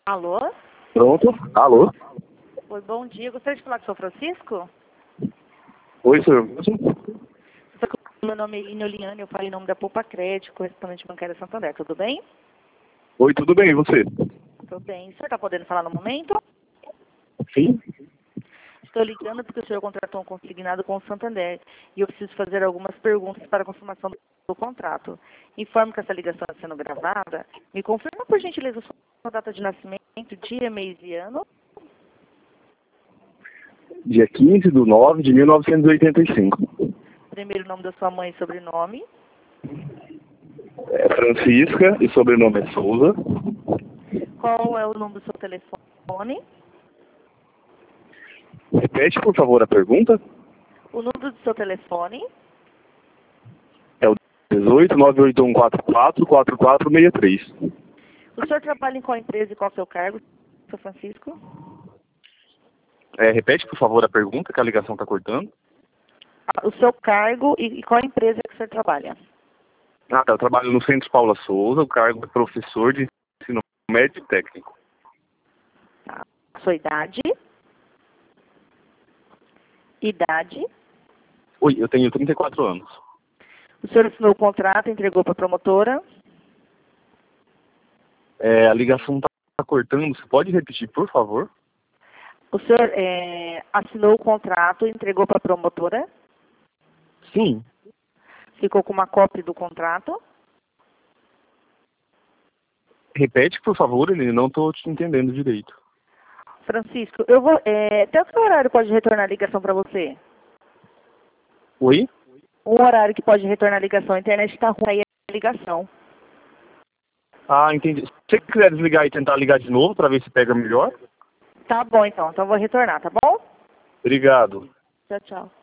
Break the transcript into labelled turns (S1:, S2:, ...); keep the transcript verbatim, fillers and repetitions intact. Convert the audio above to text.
S1: Alô?
S2: Pronto. Alô?
S1: Oi, bom dia. Gostaria de falar com o senhor Francisco?
S2: Oi, senhor.
S1: Meu nome é Eline Oliane, eu falo em nome da Poupa Crédito, correspondente bancária Santander. Tudo bem?
S2: Oi, tudo bem, e você?
S1: Tudo bem. O senhor está podendo falar no momento?
S2: Sim.
S1: Estou ligando porque o senhor contratou um consignado com o Santander e eu preciso fazer algumas perguntas para a confirmação do contrato. Informo que essa ligação está sendo gravada. Me confirma, por gentileza, a sua data de nascimento, dia, mês e ano.
S2: Dia quinze de nove de mil novecentos e oitenta e cinco.
S1: Primeiro nome da sua mãe e sobrenome.
S2: É Francisca e sobrenome é Souza.
S1: Qual é o número do seu telefone?
S2: Repete, por favor, a pergunta.
S1: O número do seu telefone.
S2: É o dezoito nove oito um quatro quatro quatro quatro seis três.
S1: O senhor trabalha em qual empresa e qual é o seu cargo, seu Francisco?
S2: É, repete, por favor, a pergunta, que a ligação está cortando.
S1: Ah, o seu cargo e, e qual empresa que o senhor trabalha?
S2: Ah, tá. Eu trabalho no Centro Paula Souza, o cargo é professor de ensino médio e técnico.
S1: Tá. Sua idade? Idade?
S2: Oi, eu tenho trinta e quatro anos.
S1: O senhor assinou o contrato, entregou para a promotora?
S2: É, a ligação está cortando, você pode repetir, por favor?
S1: O senhor é, assinou o contrato, entregou para a promotora?
S2: Sim.
S1: Ficou com uma cópia do contrato?
S2: Repete, por favor, ele não estou te entendendo direito.
S1: Francisco, eu vou. É, até que horário pode retornar a ligação para você?
S2: Oi?
S1: Um horário que pode retornar a ligação. A internet está ruim aí a ligação.
S2: Ah, entendi. Se você quiser desligar e tentar ligar de novo para ver se pega melhor.
S1: Tá bom, então. Então eu vou retornar, tá bom?
S2: Obrigado.
S1: Tchau, tchau.